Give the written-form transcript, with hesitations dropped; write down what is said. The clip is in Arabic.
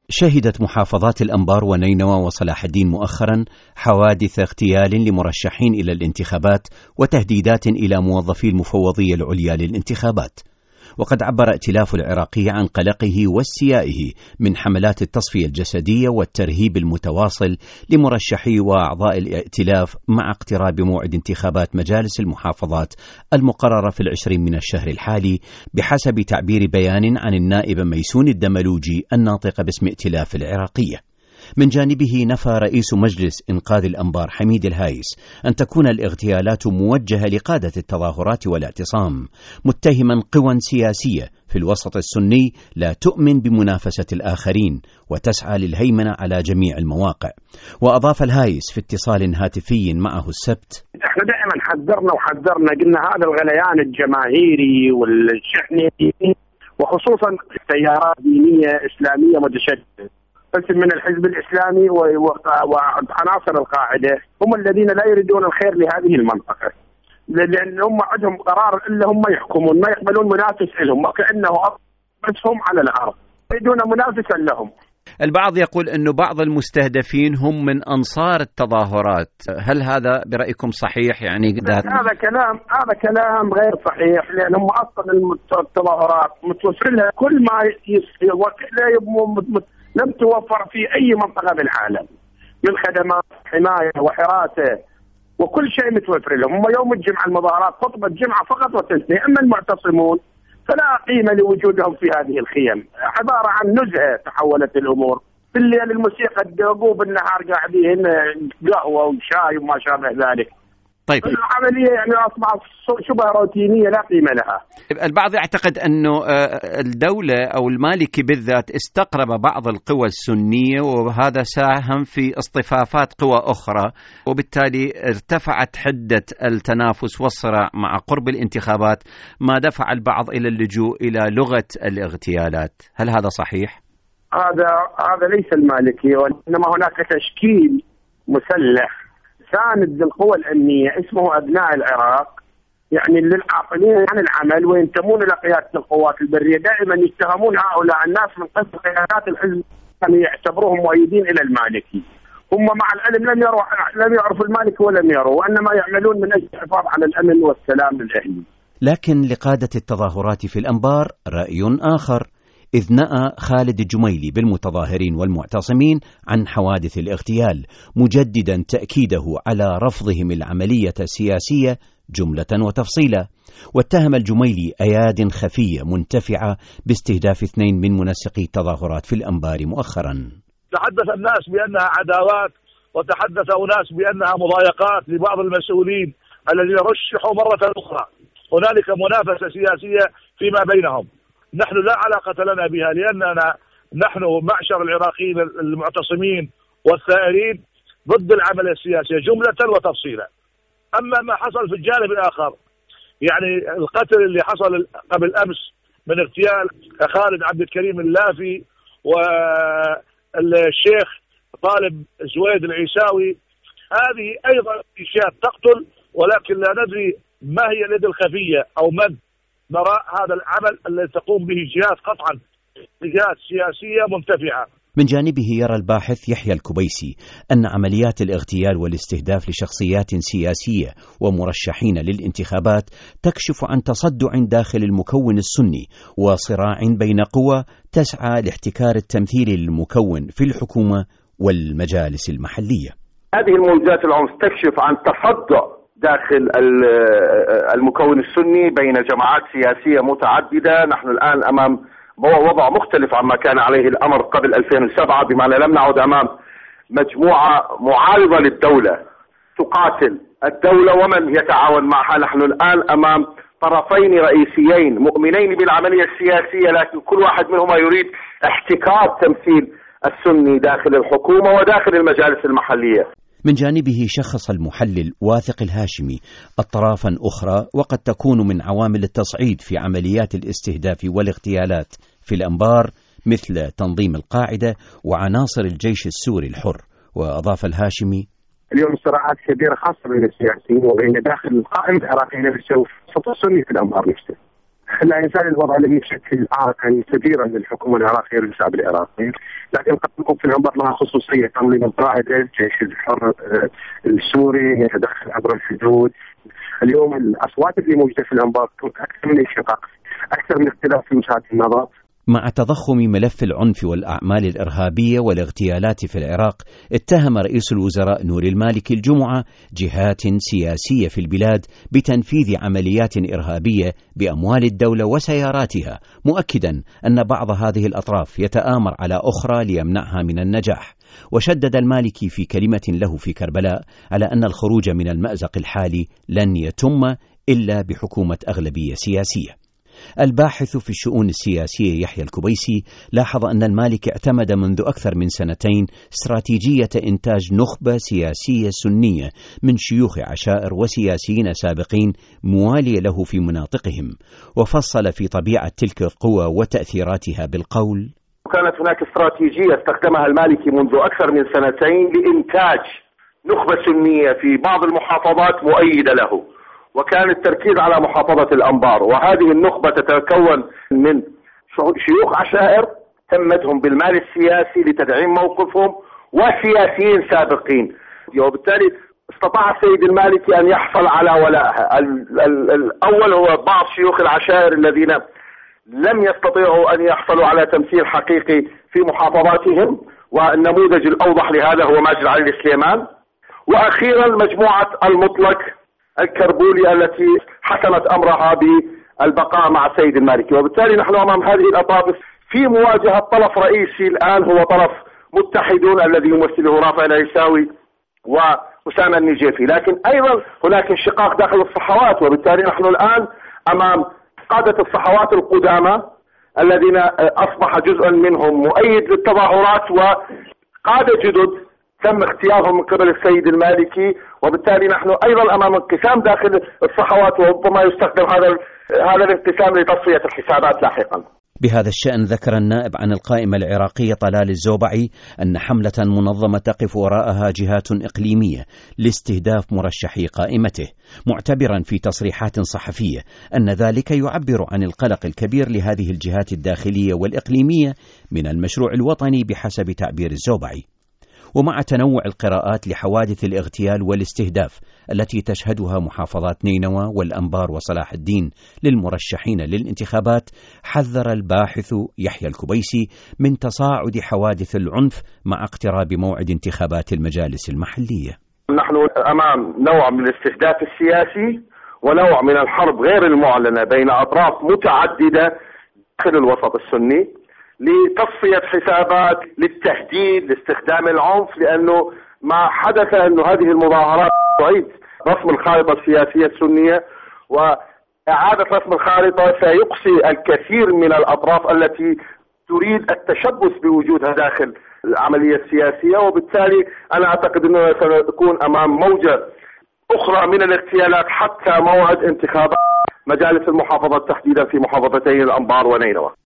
شهدت محافظات الأنبار ونينوى وصلاح الدين مؤخرا حوادث اغتيال لمرشحين إلى الانتخابات وتهديدات إلى موظفي المفوضية العليا للانتخابات. وقد عبر ائتلاف العراقي عن قلقه واستيائه من حملات التصفية الجسدية والترهيب المتواصل لمرشحي وأعضاء الائتلاف مع اقتراب موعد انتخابات مجالس المحافظات المقررة في 20 من الشهر الحالي، بحسب تعبير بيان عن النائب ميسون الدملوجي الناطق باسم ائتلاف العراقية. من جانبه نفى رئيس مجلس إنقاذ الأنبار حميد الهايس أن تكون الاغتيالات موجهة لقادة التظاهرات والاعتصام، متهما قوى سياسية في الوسط السني لا تؤمن بمنافسة الآخرين وتسعى للهيمنة على جميع المواقع. وأضاف الهايس في اتصال هاتفي معه السبت: احنا دائما حذرنا قلنا هذا الغليان الجماهيري والشحني وخصوصا تيارات دينية إسلامية متشددة، قسم من الحزب الإسلامي وعناصر القاعدة هم الذين لا يريدون الخير لهذه المنطقة، لأن هم عندهم قرار إلا هم يحكمون، ما يقبلون منافس لهم، وكأنه بس هم على الأرض يريدون منافسا لهم. البعض يقول أنه بعض المستهدفين هم من أنصار التظاهرات، هل هذا برأيكم صحيح؟ يعني هذا كلام غير صحيح، لأن هم أصلا التظاهرات متوفر لها كل ما لم توفر في أي منطقة بالعالم من خدمات حماية وحراسة وكل شيء متوفر لهم. هم يوم الجمعة المظاهرات خطبة جمعة فقط وتنتهي، أما المعتصمون فلا قيمة لوجودهم في هذه الخيم، عبارة عن نزهة تحولت الأمور. في الليل الموسيقى تدقوا، بالنهار قاعدين قهوة وشاي وما شابه ذلك. طيب العملية يعني أصبحت شبه روتينية لا قيمة لها. البعض يعتقد أنه الدولة أو المالكي بالذات استقرب بعض القوى السنية، وهذا ساهم في اصطفافات قوى أخرى، وبالتالي ارتفعت حدة التنافس والصراع مع قرب الانتخابات، ما دفع البعض إلى اللجوء إلى لغة الاغتيالات. هل هذا صحيح؟ هذا ليس المالكي، وإنما هناك تشكيل مسلح ساند للقوى الأمنية اسمه أبناء العراق، يعني للعاطلين عن العمل وينتمون إلى قيادة القوات البرية. دائما يتهمون هؤلاء الناس من قبل قيادات الحزب أن يعتبروهم مؤيدين إلى المالكي. هم مع العلم لم يعرفوا المالكي ولم يروا، وإنما يعملون من أجل الحفاظ على الأمن والسلام للأهل. لكن لقادة التظاهرات في الأنبار رأي آخر، إذ نأى خالد الجميلي بالمتظاهرين والمعتصمين عن حوادث الاغتيال، مجددا تأكيده على رفضهم العملية السياسية جملة وتفصيلا. واتهم الجميلي أياد خفية منتفعة باستهداف 2 من منسقي التظاهرات في الأنبار مؤخرا. تحدث الناس بأنها عداوات، وتحدث أناس بأنها مضايقات لبعض المسؤولين الذين رشحوا مرة أخرى. هنالك منافسة سياسية فيما بينهم، نحن لا علاقة لنا بها، لأننا نحن معشر العراقيين المعتصمين والثائرين ضد العملية السياسية جملة وتفصيلا. أما ما حصل في الجانب الآخر، يعني القتل اللي حصل قبل أمس من اغتيال خالد عبد الكريم اللافي والشيخ طالب زويد العيساوي، هذه أيضا إشاعات تقتل، ولكن لا ندري ما هي اليد الخفية أو من نرى هذا العمل الذي تقوم به جهات قطعا جهات سياسية منتفعة. من جانبه يرى الباحث يحيى الكبيسي أن عمليات الاغتيال والاستهداف لشخصيات سياسية ومرشحين للانتخابات تكشف عن تصدع داخل المكون السني وصراع بين قوى تسعى لاحتكار التمثيل للمكون في الحكومة والمجالس المحلية. هذه الموجات العنف تكشف عن تصدع داخل المكون السني بين جماعات سياسية متعددة. نحن الآن أمام وضع مختلف عما كان عليه الأمر قبل 2007، بمعنى لم نعد أمام مجموعة معارضة للدولة تقاتل الدولة ومن يتعاون معها. نحن الآن أمام طرفين رئيسيين مؤمنين بالعملية السياسية، لكن كل واحد منهما يريد احتكار تمثيل السني داخل الحكومة وداخل المجالس المحلية. من جانبه شخص المحلل واثق الهاشمي أطرافا أخرى وقد تكون من عوامل التصعيد في عمليات الاستهداف والاغتيالات في الأنبار، مثل تنظيم القاعدة وعناصر الجيش السوري الحر. وأضاف الهاشمي: اليوم صراعات كبيرة خاصة بين السياسيين وبين داخل القائمة العراقية نفسه وسط السني في الأنبار نفسه. لا يزال الوضع الذي يشكل عائقا كبيرا للحكومه العراقيه والشعب العراقي، لكن قد تكون في الانبار لها خصوصيه تنظيم القاعده، الجيش الحر السوري يتدخل عبر الحدود. اليوم الاصوات اللي موجوده في الانبار اكثر من انشقاق، اكثر من اختلاف في وجهات النظر. مع تضخم ملف العنف والأعمال الإرهابية والاغتيالات في العراق، اتهم رئيس الوزراء نوري المالكي الجمعة جهات سياسية في البلاد بتنفيذ عمليات إرهابية بأموال الدولة وسياراتها، مؤكدا أن بعض هذه الأطراف يتآمر على أخرى ليمنعها من النجاح. وشدد المالكي في كلمة له في كربلاء على أن الخروج من المأزق الحالي لن يتم إلا بحكومة أغلبية سياسية. الباحث في الشؤون السياسية يحيى الكبيسي لاحظ أن المالكي اعتمد منذ أكثر من سنتين استراتيجية إنتاج نخبة سياسية سنية من شيوخ عشائر وسياسيين سابقين موالية له في مناطقهم، وفصل في طبيعة تلك القوى وتأثيراتها بالقول: كانت هناك استراتيجية استخدمها المالكي منذ أكثر من سنتين لإنتاج نخبة سنية في بعض المحافظات مؤيدة له، وكان التركيز على محافظة الأنبار، وهذه النخبة تتكون من شيوخ عشائر همتهم بالمال السياسي لتدعيم موقفهم وسياسيين سابقين، وبالتالي استطاع السيد المالكي أن يحصل على ولائها. الأول هو بعض شيوخ العشائر الذين لم يستطيعوا أن يحصلوا على تمثيل حقيقي في محافظاتهم، والنموذج الأوضح لهذا هو ماجد علي السليمان، وأخيرا مجموعة المطلق الكربولي التي حسمت أمرها بالبقاء مع السيد المالكي. وبالتالي نحن أمام هذه الأطراف في مواجهة طرف رئيسي الآن هو طرف متحدون الذي يمثله رافع العيساوي وأسامة النجيفي، لكن أيضا هناك انشقاق داخل الصحوات، وبالتالي نحن الآن أمام قادة الصحوات القدامى الذين أصبح جزء منهم مؤيد للتظاهرات، وقادة جدد تم اختيارهم من قبل السيد المالكي، وبالتالي نحن أيضا أمام انقسام داخل الصحوات، وربما يستخدم هذا الانقسام لتصفية الحسابات لاحقا. بهذا الشأن ذكر النائب عن القائمة العراقية طلال الزوبعي أن حملة منظمة تقف وراءها جهات إقليمية لاستهداف مرشحي قائمته، معتبرا في تصريحات صحفية أن ذلك يعبر عن القلق الكبير لهذه الجهات الداخلية والإقليمية من المشروع الوطني بحسب تعبير الزوبعي. ومع تنوع القراءات لحوادث الاغتيال والاستهداف التي تشهدها محافظات نينوى والأنبار وصلاح الدين للمرشحين للانتخابات، حذر الباحث يحيى الكبيسي من تصاعد حوادث العنف مع اقتراب موعد انتخابات المجالس المحلية. نحن أمام نوع من الاستهداف السياسي ونوع من الحرب غير المعلنة بين أطراف متعددة داخل الوسط السني لتصفية حسابات، للتهديد، لاستخدام العنف، لأنه ما حدث أنه هذه المظاهرات تعيد رسم الخارطة السياسية السنية، وإعادة رسم الخارطة سيقصي الكثير من الأطراف التي تريد التشبث بوجودها داخل العملية السياسية. وبالتالي أنا أعتقد أنه سنكون أمام موجة أخرى من الاغتيالات حتى موعد انتخابات مجالس المحافظات تحديدا في محافظتي الأنبار ونينوى.